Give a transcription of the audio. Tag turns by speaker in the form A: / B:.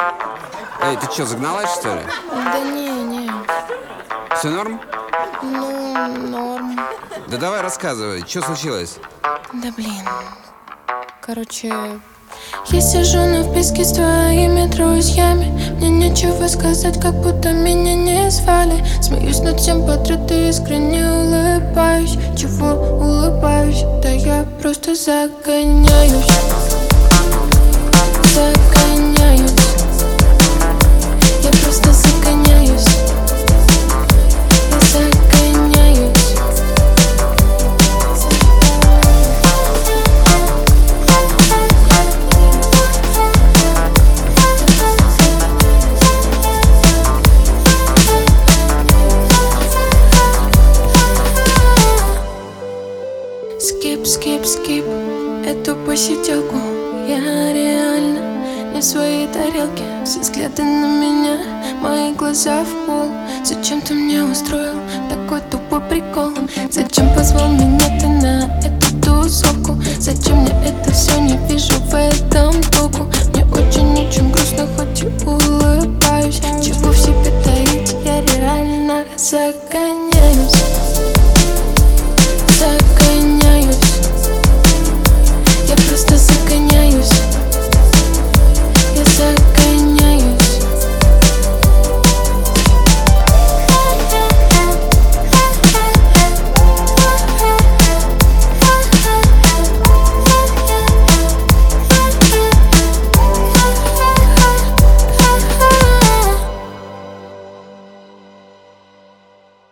A: Эй, ты что, загналась, что ли?
B: Да не.
A: Все норм?
B: Ну, норм.
A: Да давай рассказывай, что случилось?
B: Да блин. Короче, я сижу на вписке с твоими друзьями. Мне нечего сказать, как будто меня не звали. Смеюсь над всем подряд и искренне улыбаюсь. Чего улыбаюсь? Да я просто загоняюсь. Загоняюсь. Я просто загоняюсь. Я загоняюсь. Скип эту посиделку. Я реально не в своей тарелке. Все взгляды на меня, мои глаза в пол. Зачем ты мне устроил такой тупой прикол? Зачем позвал меня ты на эту тусовку? Зачем мне это все не